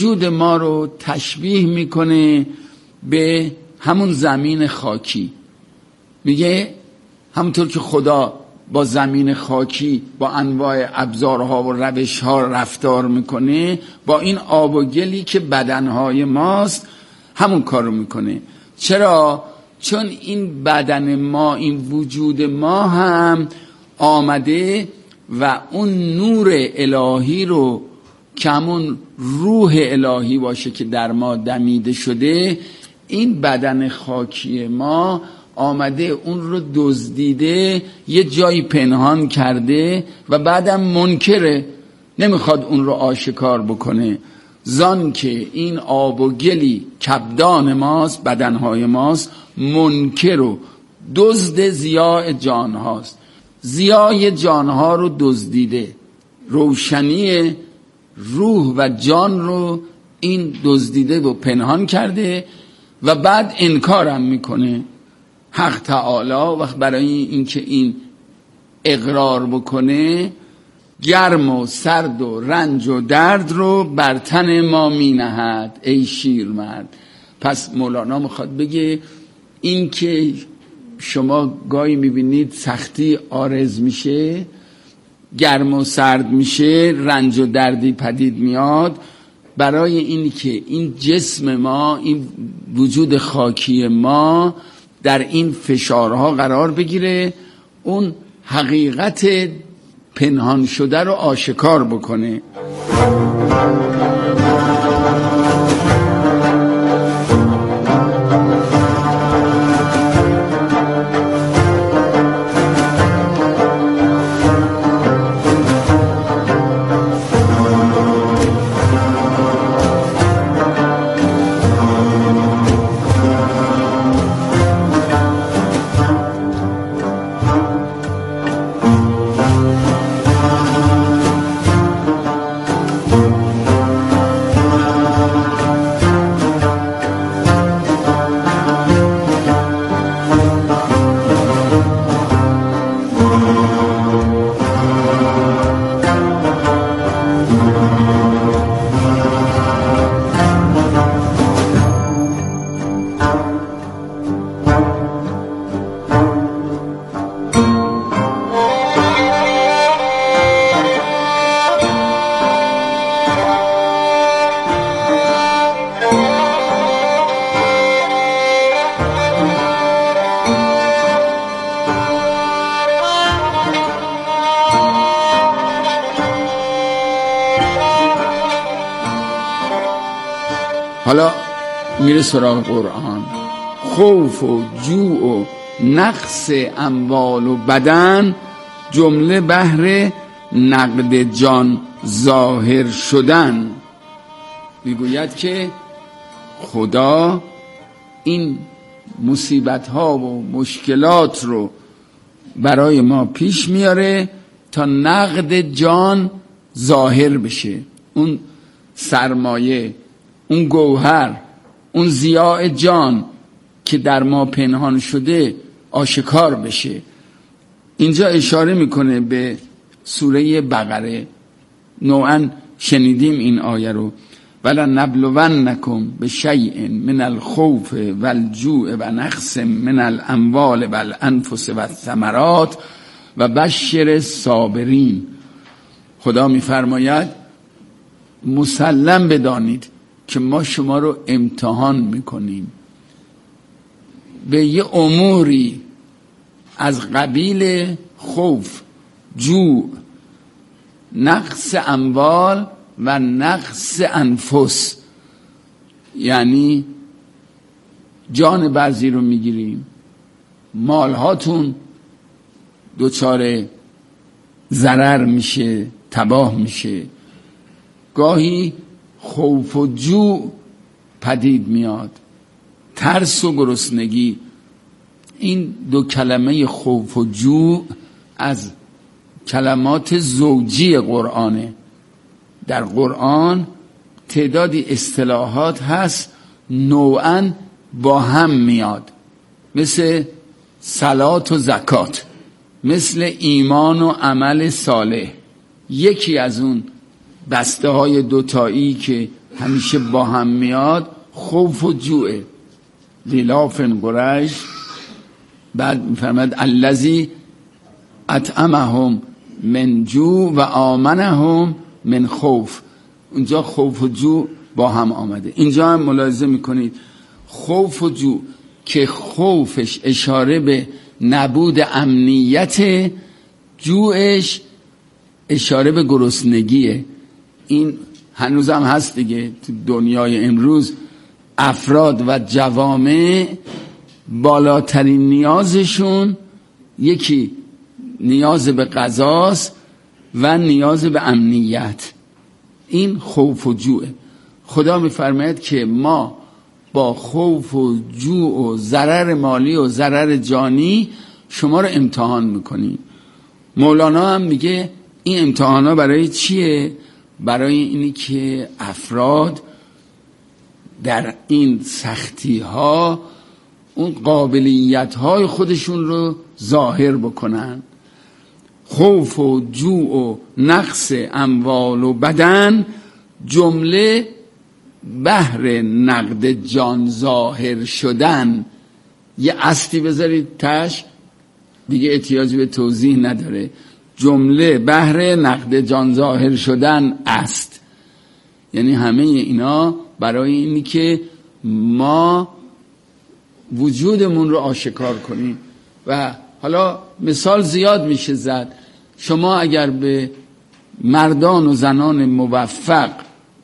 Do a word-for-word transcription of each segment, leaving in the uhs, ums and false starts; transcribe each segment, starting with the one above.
وجود ما رو تشبیه میکنه به همون زمین خاکی. میگه همونطور که خدا با زمین خاکی با انواع ابزارها و روشها رفتار میکنه، با این آب و گلی که بدنهای ماست همون کار رو میکنه. چرا؟ چون این بدن ما، این وجود ما هم آمده و اون نور الهی رو که همون روح الهی باشه که در ما دمیده شده، این بدن خاکی ما آمده اون رو دزدیده، یه جایی پنهان کرده و بعدم منکره، نمیخواد اون رو آشکار بکنه. زان که این آب و گلی کبدان ماست، بدنهای ماست، منکر و دزد ضیاء جان هاست. ضیاء جانها رو دزدیده، روشنی روح و جان رو این دزدیده و پنهان کرده و بعد انکارم میکنه. حق تعالی وقت برای اینکه این اقرار بکنه، گرم و سرد و رنج و درد رو بر تن ما می نهد ای شیرمرد. پس مولانا میخواد بگه این که شما گاهی میبینید سختی عارض میشه، گرم و سرد میشه، رنج و دردی پدید میاد، برای اینی که این جسم ما، این وجود خاکی ما در این فشارها قرار بگیره، اون حقیقت پنهان شده رو آشکار بکنه. حالا میره سراغ قرآن. خوف و جوع و نقص اموال و بدن جمله بهر نقد جان ظاهر شدن. میگوید که خدا این مصیبت ها و مشکلات رو برای ما پیش میاره تا نقد جان ظاهر بشه، اون سرمایه، اون گوهر، اون ضیاء جان که در ما پنهان شده آشکار بشه. اینجا اشاره میکنه به سوره بقره. نوعا شنیدیم این آیه رو، وَلَنَبْلُوَنَّكُمْ بِشَیْءٍ مِنَ الْخَوْفِ وَالْجُوعِ وَنَقْصٍ مِنَ الْأَمْوَالِ وَالْأَنْفُسِ وَالثَّمَرَاتِ وَبَشِّرِ الصَّابِرِینَ. خدا میفرماید مسلم بدانید که ما شما رو امتحان میکنیم به یه اموری از قبیل خوف، جوع، نقص اموال و نقص انفس. یعنی جان بعضی رو میگیریم، مالهاتون دچار ضرر میشه، تباه میشه. گاهی خوف و جوع پدید میاد، ترس و گرسنگی. این دو کلمه خوف و جوع از کلمات زوجی قرآنه. در قرآن تعدادی اصطلاحات هست نوعاً با هم میاد، مثل صلات و زکات، مثل ایمان و عمل صالح. یکی از اون بسته های دوتایی که همیشه با هم میاد خوف و جوعه. لیلاف قریش بعد میفرماد الذی اطعمهم من جوع و آمنهم من خوف. اونجا خوف و جوع با هم آمده. اینجا هم ملاحظه میکنید خوف و جوع که خوفش اشاره به نبود امنیت، جوعش اشاره به گرسنگیه. این هنوز هم هست دیگه. تو دنیای امروز افراد و جوامع بالاترین نیازشون یکی نیاز به غذاست و نیاز به امنیت. این خوف و جوعه. خدا میفرماید که ما با خوف و جوع و ضرر مالی و ضرر جانی شما رو امتحان میکنیم. مولانا هم میگه این امتحانا برای چیه؟ برای اینی که افراد در این سختی ها اون قابلیت های خودشون رو ظاهر بکنن. خوف و جوع و نقص اموال و بدن جمله بهر نقد جان ظاهر شدن. یه اصلی بذارید تش، دیگه احتیاجی به توضیح نداره. جمله بهر نقد جان ظاهر شدن است. یعنی همه اینا برای اینی که ما وجودمون رو آشکار کنیم. و حالا مثال زیاد میشه زد. شما اگر به مردان و زنان موفق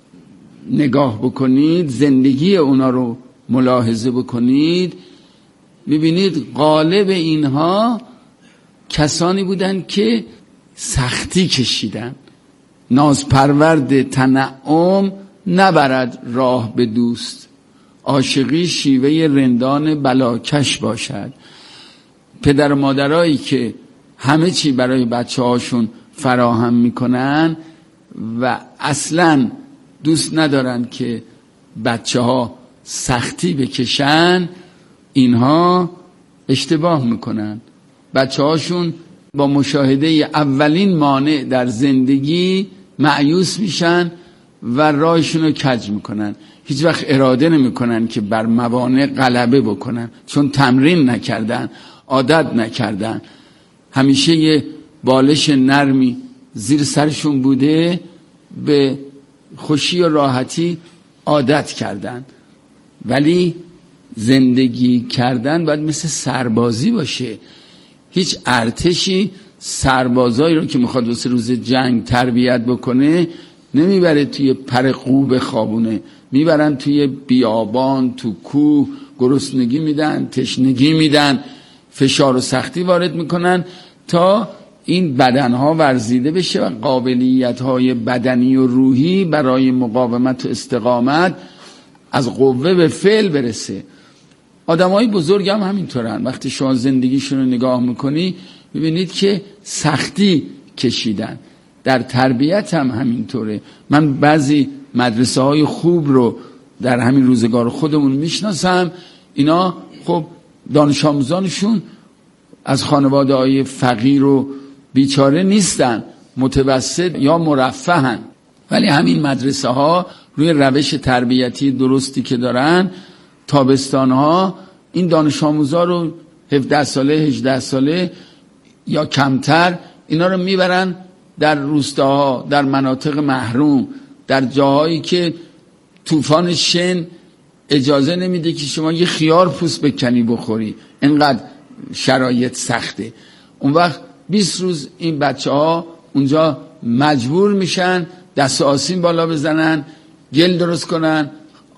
نگاه بکنید، زندگی اونا رو ملاحظه بکنید، میبینید غالب اینها کسانی بودن که سختی کشیدن. نازپرورد تنعم نبرد راه به دوست، عاشقی شیوه رندان بلاکش باشد. پدر و مادرایی که همه چی برای بچه هاشون فراهم میکنن و اصلا دوست ندارن که بچه ها سختی بکشن، اینها اشتباه میکنن. بچه هاشون با مشاهده اولین مانع در زندگی مایوس میشن و راهشون رو کج میکنن. هیچ وقت اراده نمیکنن که بر موانع غلبه بکنن، چون تمرین نکردن، عادت نکردن. همیشه یه بالش نرمی زیر سرشون بوده، به خوشی و راحتی عادت کردن. ولی زندگی کردن باید مثل سربازی باشه. هیچ ارتشی سربازایی رو که میخواد واسه روز جنگ تربیت بکنه نمیبره توی پر قوب خوابونه، میبرن توی بیابان، تو کوه، گرسنگی میدن، تشنگی میدن، فشار و سختی وارد میکنن تا این بدنها ورزیده بشه و قابلیت‌های بدنی و روحی برای مقاومت و استقامت از قوه به فعل برسه. آدمای بزرگ هم همینطورن. وقتی شما زندگیشون رو نگاه میکنی ببینید که سختی کشیدن. در تربیت هم همینطوره. من بعضی مدرسه های خوب رو در همین روزگار خودمون میشناسم. اینا خب دانش آموزانشون از خانواده های فقیر و بیچاره نیستن، متوسط یا مرفهن، ولی همین مدرسه ها روی روش تربیتی درستی که دارن، تابستان ها این دانش آموزا رو هفده ساله هجده ساله یا کمتر اینا رو میبرن در روستاها، در مناطق محروم، در جاهایی که طوفان شن اجازه نمیده که شما یه خیار پوست بکنی بخوری، اینقدر شرایط سخته. اون وقت بیست روز این بچه ها اونجا مجبور میشن دست آسین بالا بزنن، گل درست کنن،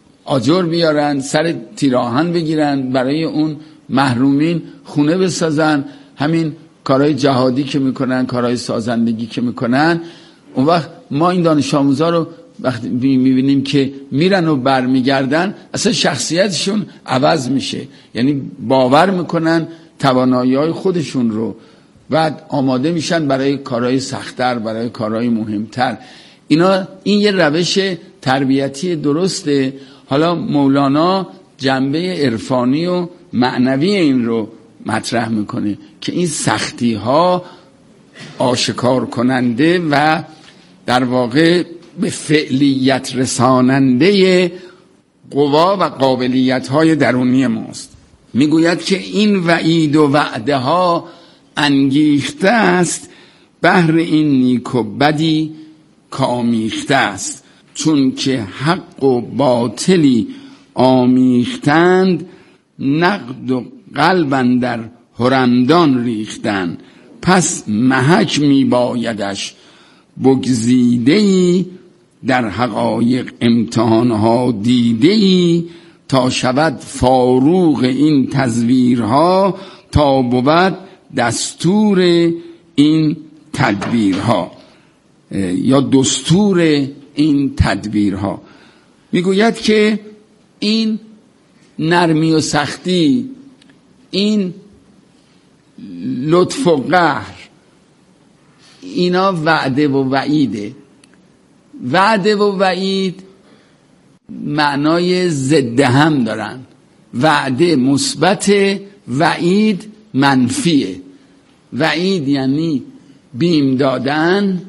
آجر بیارن، سر تیراهن بگیرن، برای اون محرومین خونه بسازن. همین کارهای جهادی که میکنن، کارهای سازندگی که میکنن. اون وقت ما این دانش آموزا رو وقتی میبینیم که میرن و برمیگردن، اصلا شخصیتشون عوض میشه. یعنی باور میکنن توانایی‌های خودشون رو، بعد آماده میشن برای کارهای سخت‌تر، برای کارهای مهمتر. اینا این یه روش تربیتی درسته. حالا مولانا جنبه عرفانی و معنوی این رو مطرح میکنه که این سختی ها آشکار کننده و در واقع به فعلیت رساننده قوا و قابلیت های درونی ماست. میگوید که این وعید و وعده ها انگیخته است بهر این نیک و بدی کامیخته است، چون که حق و باطلی آمیختند نقد و قلب اندر حرمدان ریختند. پس محک می بایدش بگزیده‌ای در حقایق امتحانها دیده‌ای تا شود فاروق این تزویرها تا بود دستور این تدبیرها یا دستور این تدبیرها. میگوید که این نرمی و سختی، این لطف و قهر، اینا وعده و وعیده. وعده و وعید معنای ضد هم دارن. وعده مثبت، وعید منفیه. وعید یعنی بیم دادن،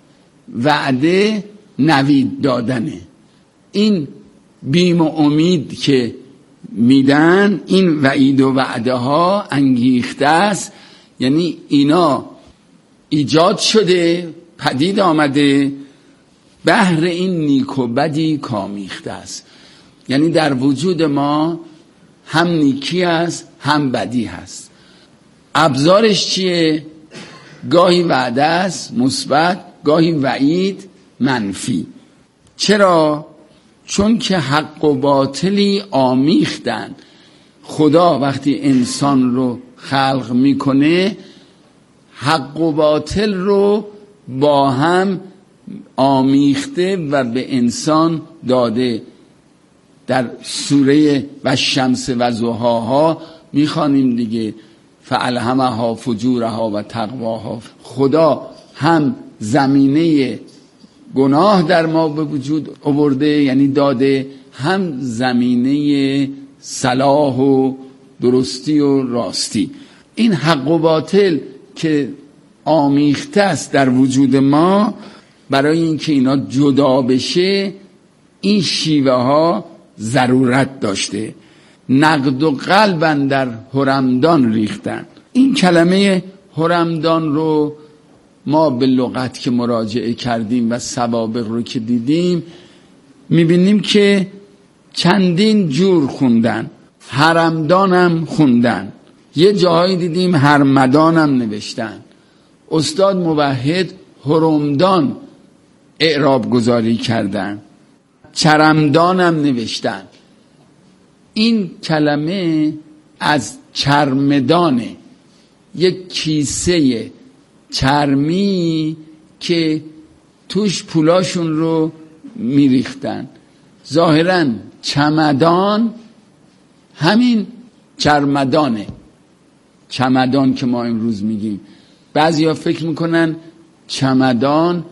وعده نوید دادنه. این بیم و امید که میدن، این وعید و وعده ها انگیخته است، یعنی اینا ایجاد شده، پدید آمده، بهر این نیک و بدی کامیخته است. یعنی در وجود ما هم نیکی است هم بدی هست. ابزارش چیه؟ گاهی وعده است مثبت، گاهی وعید منفی. چرا؟ چون که حق و باطلی آمیختن. خدا وقتی انسان رو خلق میکنه حق و باطل رو با هم آمیخته و به انسان داده. در سوره و شمس و ضحاها میخوانیم دیگه، فالهمها فجورها و تقواها. خدا هم زمینه گناه در ما به وجود آورده، یعنی داده، هم زمینه صلاح و درستی و راستی. این حق و باطل که آمیخته است در وجود ما، برای اینکه اینا جدا بشه این شیوه ها ضرورت داشته. نقد و قلب اندر حرمدان ریختن. این کلمه حرمدان رو ما به لغت که مراجعه کردیم و سوابق رو که دیدیم میبینیم که چندین جور خوندن. حرمدان هم خوندن، یه جاهایی دیدیم هرمدان هم نوشتن. استاد موحد حرمدان اعراب گذاری کردن، چرمدان هم نوشتن. این کلمه از چرمدانه، یک کیسه چرمی که توش پولاشون رو میریختن. ظاهراً چمدان همین چرمدانه، چمدان که ما امروز میگیم. بعضیا فکر میکنن چمدان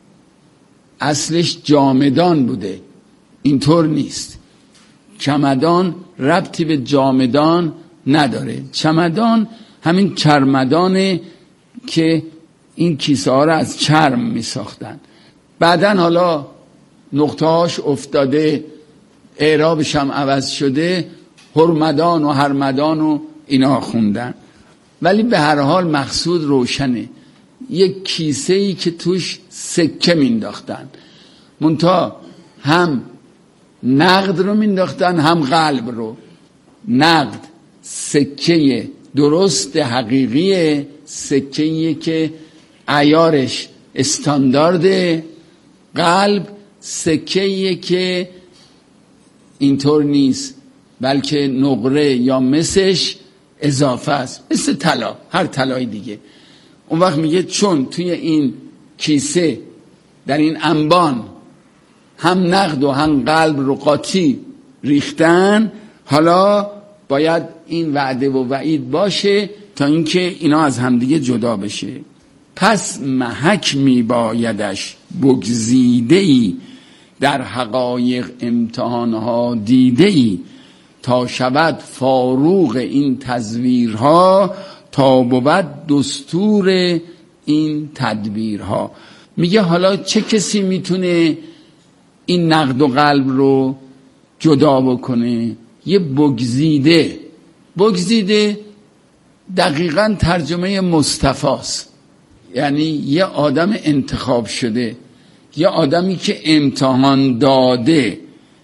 اصلش جامدان بوده، اینطور نیست. چمدان ربطی به جامدان نداره. چمدان همین چرمدانه که این کیسه ها رو از چرم می ساختن. بعدن حالا نقطه هاش افتاده، اعرابش هم عوض شده، حرمدان و هرمدان و اینا خوندن. ولی به هر حال مقصود روشنه، یک کیسه ای که توش سکه مینداختن. منتها هم نقد رو مینداختن هم قلب رو. نقد سکه درست حقیقی، سکه‌ایه که عیارش استاندارده. قلب سکه‌ایه که اینطور نیست، بلکه نقره یا مسش اضافه است، مثل طلا، هر طلای دیگه. اون وقت میگه چون توی این کیسه در این انبان هم نقد و هم قلب رو قاطی ریختن، حالا باید این وعده و وعید باشه تا اینکه اینا از همدیگه جدا بشه. پس محک می بایدش بگزیده‌ای در حقایق امتحانها دیده‌ای تا شود فاروق این تزویرها تا بود دستور این تدبیرها. میگه حالا چه کسی میتونه این نقد و قلب رو جدا بکنه. یه بگزیده. بگزیده دقیقاً ترجمه مصطفاست، یعنی یه آدم انتخاب شده، یه آدمی که امتحان داده،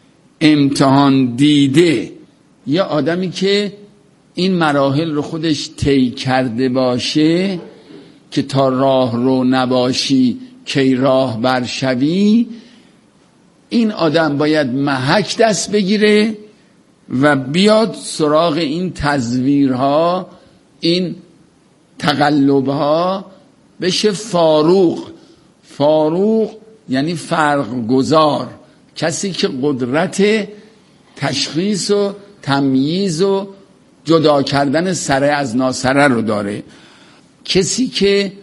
امتحان دیده، یه آدمی که این مراحل رو خودش طی کرده باشه که تا راه رو نباشی کی راه برشوی. این آدم باید محک دست بگیره و بیاد سراغ این تزویرها، این تقلبها، بشه فاروق. فاروق یعنی فرق گذار، کسی که قدرت تشخیص و تمییز و جدا کردن سره از ناسره رو داره، کسی که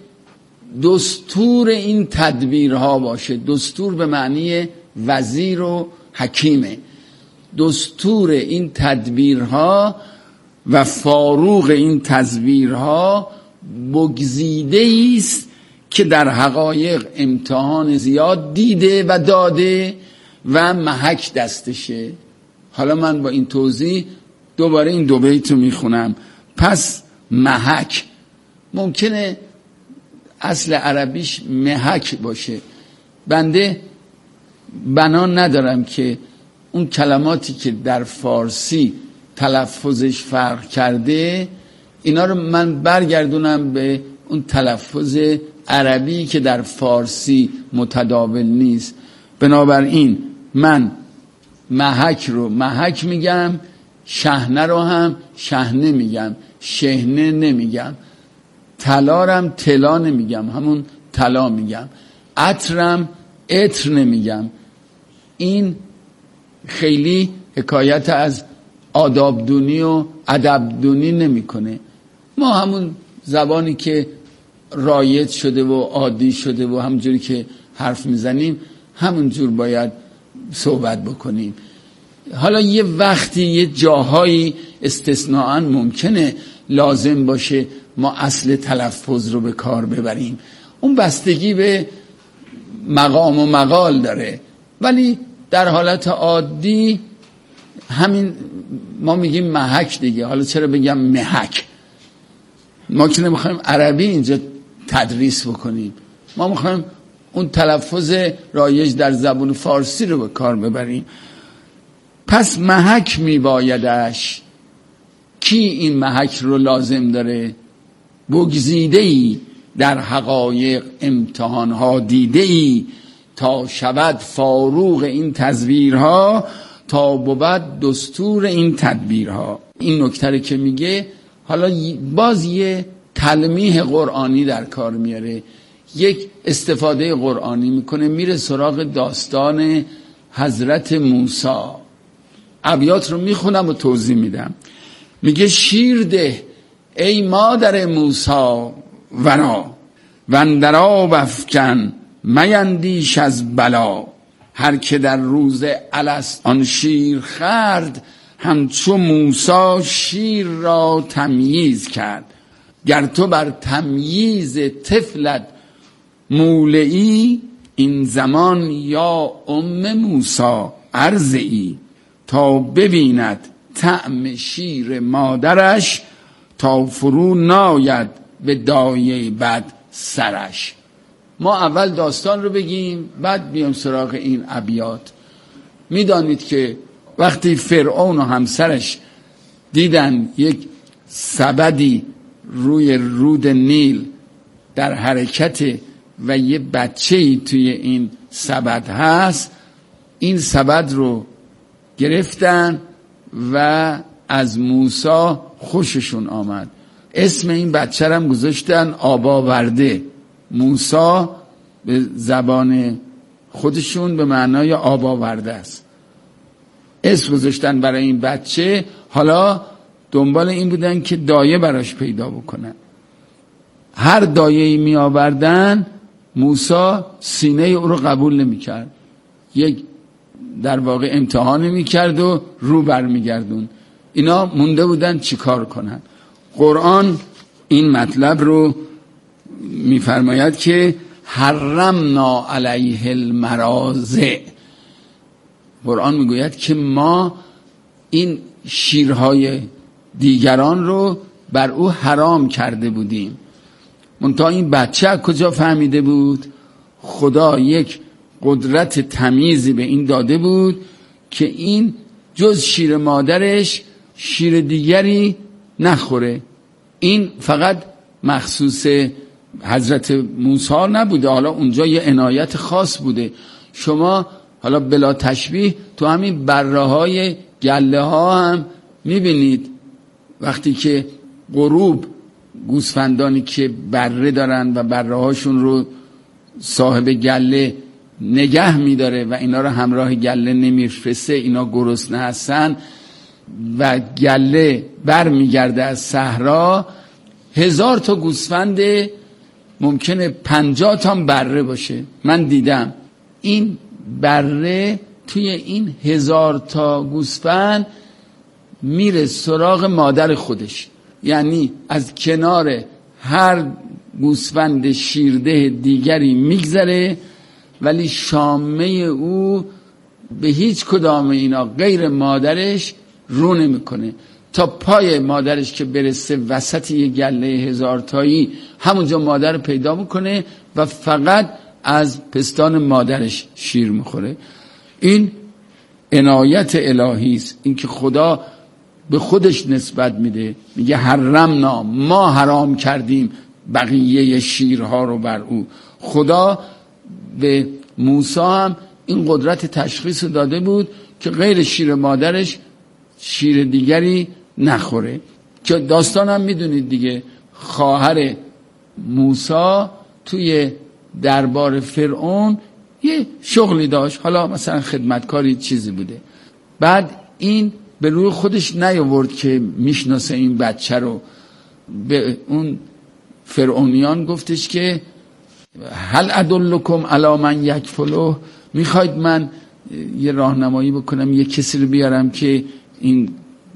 دستور این تدبیرها باشه. دستور به معنی وزیر و حکیمه. دستور این تدبیرها و فاروق این تزویرها بگزیده است که در حقایق امتحان زیاد دیده و داده و محک دستشه. حالا من با این توضیح دوباره این دو بیت رو میخونم. پس محک ممکنه اصل عربیش محک باشه. بنده بنا ندارم که اون کلماتی که در فارسی تلفظش فرق کرده اینا رو من برگردونم به اون تلفظ عربی که در فارسی متداول نیست. بنابراین من محک رو محک میگم، شحنه رو هم شحنه میگم، شحنه نمیگم، طلارم طلا نمیگم، همون طلا میگم، عطرم عطر نمیگم. این خیلی حکایت از آداب دونی و ادب دونی نمیکنه. ما همون زبانی که رایج شده و عادی شده و همونجوری که حرف میزنیم همونجور باید صحبت بکنیم. حالا یه وقتی یه جاهایی استثناءً ممکنه لازم باشه ما اصل تلفظ رو به کار ببریم، اون بستگی به مقام و مقال داره، ولی در حالت عادی همین ما میگیم محک دیگه. حالا چرا بگم محک؟ ما که نمیخوایم عربی اینجا تدریس بکنیم، ما میخوایم اون تلفظ رایج در زبان فارسی رو به کار ببریم. پس محک میبایدش. کی این محک رو لازم داره؟ بگزیده ای در حقایق امتحانها دیده ای، تا شود فاروق این تزویرها، تا بود دستور این تدبیرها. این نکته که میگه حالا باز یه تلمیح قرآنی در کار میاره، یک استفاده قرآنی میکنه، میره سراغ داستان حضرت موسی. ابیات رو میخونم و توضیح میدم. میگه شیر ده ای مادر موسی ورا، وندر آب افکن میندیش از بلا. هر که در روز الست آن شیر خورد، همچو موسی شیر را تمییز کرد. گر تو بر تمییز طفلت مولعی، این زمان یا ام موسی عرضی. تا ببیند طعم شیر مادرش، تا فرو ناید به دایه بد سرش. ما اول داستان رو بگیم بعد بیام سراغ این ابیات. میدانید که وقتی فرعون و همسرش دیدن یک سبدی روی رود نیل در حرکت و یه بچه‌ای توی این سبد هست، این سبد رو گرفتن و از موسی خوششون آمد. اسم این بچه هم گذاشتن آباورده. موسی به زبان خودشون به معنای آباورده است. اسم گذاشتن برای این بچه. حالا دنبال این بودن که دایه براش پیدا بکنن. هر دایه‌ای می آوردن موسی سینه او رو قبول نمی کرد، یک در واقع امتحان می کرد و رو بر می گردون. اینا مونده بودن چی کار کنن. قرآن این مطلب رو می فرماید که حرمنا علیه المراضع. قرآن میگوید که ما این شیرهای دیگران رو بر او حرام کرده بودیم. منتها این بچه از کجا فهمیده بود؟ خدا یک قدرت تمیزی به این داده بود که این جز شیر مادرش شیر دیگری نخوره. این فقط مخصوص حضرت موسی نبوده، حالا اونجا یه عنایت خاص بوده. شما حالا بلا تشبیه تو همین بره های گله ها هم میبینید وقتی که غروب گوسفندانی که بره دارن و بره هاشون رو صاحب گله نگه میداره و اینا رو همراه گله نمیفرسته، اینا گرسنه هستن و گله بر میگرده از صحرا، هزار تا گوسفند ممکنه پنجاه تا بره باشه. من دیدم این بره توی این هزار تا گوسفند میره سراغ مادر خودش، یعنی از کنار هر گوسفند شیرده دیگری میگذره، ولی شامه او به هیچ کدام اینا غیر مادرش رو نمیکنه تا پای مادرش که برسه وسط یه گله هزار تایی، همونجا مادر رو پیدا میکنه و فقط از پستان مادرش شیر میخوره. این عنایت الهی است، این که خدا به خودش نسبت میده، میگه حرمنا، ما حرام کردیم بقیه شیرها رو بر او. خدا به موسی هم این قدرت تشخیص داده بود که غیر شیر مادرش شیر دیگری نخوره. که داستان هم میدونید دیگه، خواهر موسی توی دربار فرعون یه شغلی داشت، حالا مثلا خدمتکاری چیزی بوده. بعد این به روی خودش نیاورد که میشناسه این بچه رو، به اون فرعونیان گفتش که هل ادلکم علی من یکفله، میخواید من یه راهنمایی بکنم یه کسی رو بیارم که این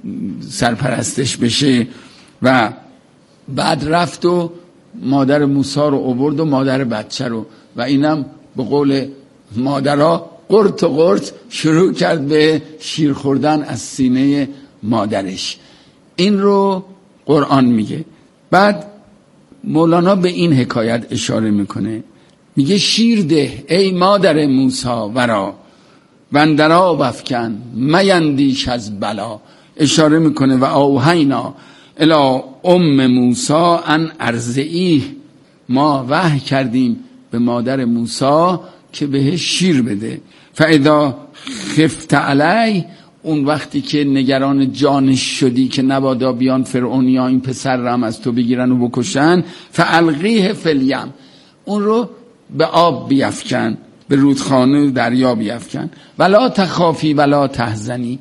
سرپرستش بشه؟ و بعد رفت و مادر موسی رو آورد و مادر بچه رو، و اینم به قول مادرها قرط و قرط شروع کرد به شیر خوردن از سینه مادرش. این رو قرآن میگه. بعد مولانا به این حکایت اشاره میکنه، میگه شیر ده ای مادر موسی ورا وندرا وفکن میندیش از بلا. اشاره میکنه و اوحینا الی ام موسی ان ارضعیه، ما وحی کردیم به مادر موسی که بهش شیر بده. فاذا خفت علی، اون وقتی که نگران جانش شدی که نبادا بیان فرعونیا این پسر رم از تو بگیرن و بکشن، فالقیه فی الیم، اون رو به آب بیفکن، به رودخانه دریا بیفکن. ولا تخافی ولا تحزنی،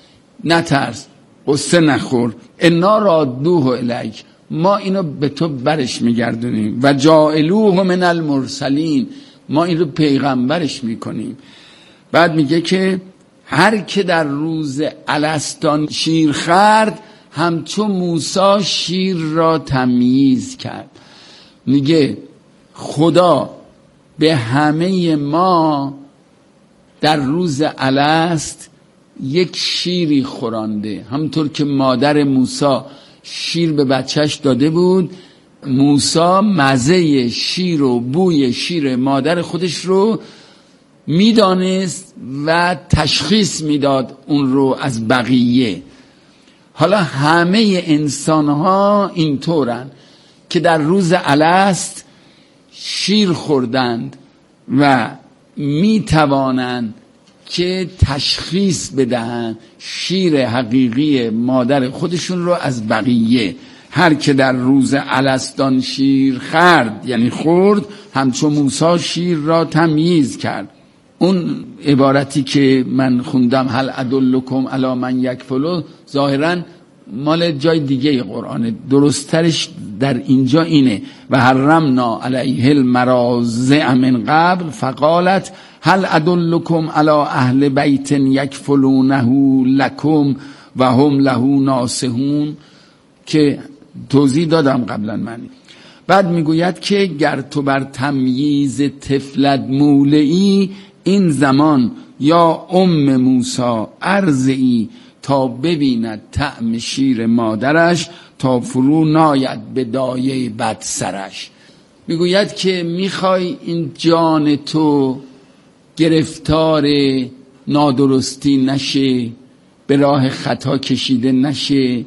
نترس، قصه نخور، انا رادوه الیک، ما اینو به تو برش میگردونیم، و جاعلوه من المرسلین، ما این رو پیغمبرش میکنیم. بعد میگه که هر که در روز الستان شیر خورد، همچون موسی شیر را تمییز کرد. میگه خدا به همه ما در روز الست یک شیری خورانده، همونطور که مادر موسی شیر به بچهش داده بود، موسی مزه شیر و بوی شیر مادر خودش رو میدانست و تشخیص میداد اون رو از بقیه. حالا همه انسان ها اینطورن که در روز الست شیر خوردند و میتوانند که تشخیص بدهند شیر حقیقی مادر خودشون رو از بقیه. هر که در روز الستان شیر خورد، یعنی خورد، همچون موسی شیر را تمییز کرد. اون عبارتی که من خوندم هل ادلکم علی من یکفله، ظاهراً مال جای دیگه قرآنه، درسترش در اینجا اینه و حرمنا علیه المراضع من قبل فقالت هل ادلکم علی اهل بیت یکفلونه لکم و هم له ناصحون، که توضیح دادم قبلا من. بعد میگوید که گر تو بر تمییز طفلت مولعی، این زمان یا ام موسی ارضعی تا ببیند طعم شیر مادرش، تا فرو ناید به دایه بد سرش. میگوید که میخوای این جان تو گرفتار نادرستی نشه، به راه خطا کشیده نشه،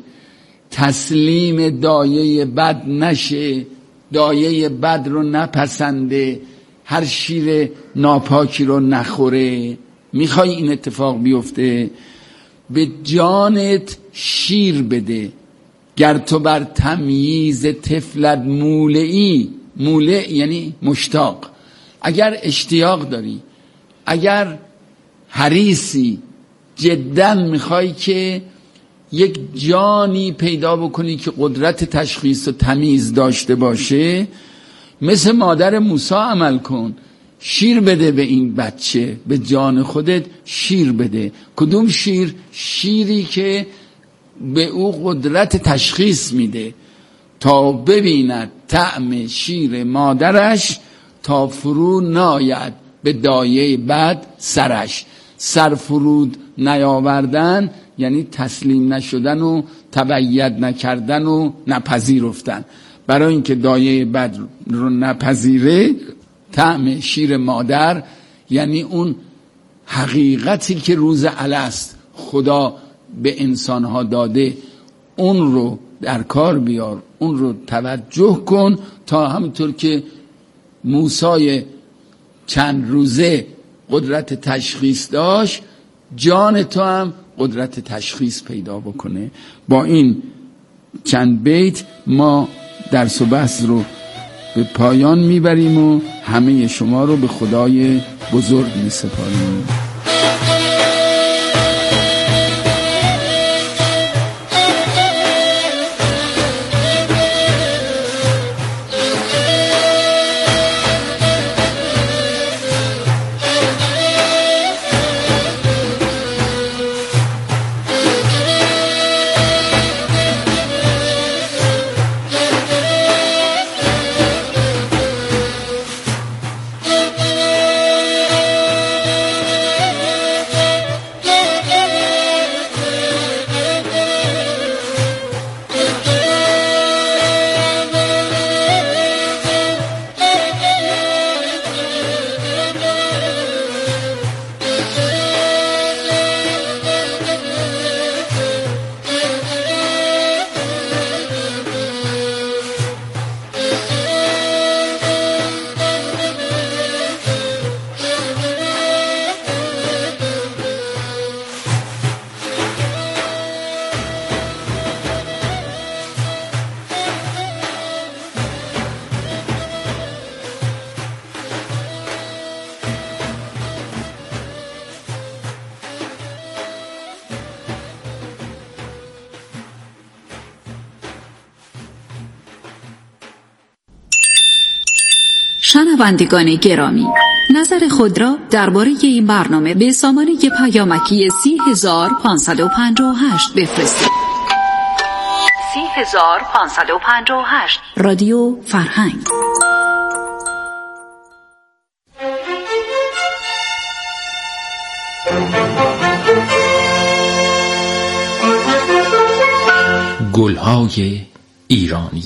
تسلیم دایه بد نشه، دایه بد رو نپسنده، هر شیر ناپاکی رو نخوره. میخوای این اتفاق بیفته، به جانت شیر بده. گر تو بر تمییز طفلت مولعی، مولع یعنی مشتاق، اگر اشتیاق داری، اگر حریصی، جدا میخوای که یک جانی پیدا بکنی که قدرت تشخیص و تمییز داشته باشه، مثل مادر موسی عمل کن. شیر بده به این بچه، به جان خودت شیر بده. کدوم شیر؟ شیری که به او قدرت تشخیص میده، تا ببیند طعم شیر مادرش، تا فرو ناید به دایه بد سرش. سر فرود نیاوردن یعنی تسلیم نشدن و تبعیت نکردن و نپذیرفتن. برای اینکه دایه بد رو نپذیره، طعم شیر مادر یعنی اون حقیقتی که روز الست خدا به انسانها داده، اون رو در کار بیار، اون رو توجه کن، تا همونطور که موسی چند روزه قدرت تشخیص داشت، جان تو هم قدرت تشخیص پیدا بکنه. با این چند بیت ما درس و بحث رو به پایان میبریم و همه شما رو به خدای بزرگ میسپاریم. شنوندگان گرامی، نظر خود را درباره این برنامه به سامانه پیامکی سی هزار پانصد و پنجاه و هشت بفرستید. سی هزار پانصد و پنجاه و هشت رادیو فرهنگ. گلهای ایرانی.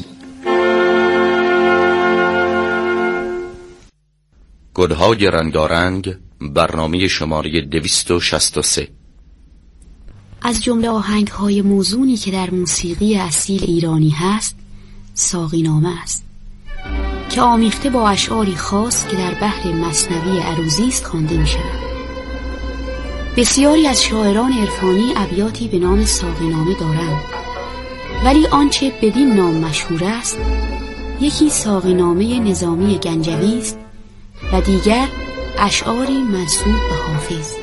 گلهای رنگارنگ، برنامه شماره دویست و شصت و سه. از جمله آهنگ‌های موزونی که در موسیقی اصیل ایرانی هست، ساقینامه است که آمیخته با اشعاری خاص که در بحر مثنوی عروضی است خوانده می‌شود. بسیاری از شاعران عرفانی ابیاتی به نام ساقینامه دارند، ولی آنچه بدین نام مشهور است یکی ساقینامه نظامی گنجوی است و دیگر اشعاری منسوب به حافظ.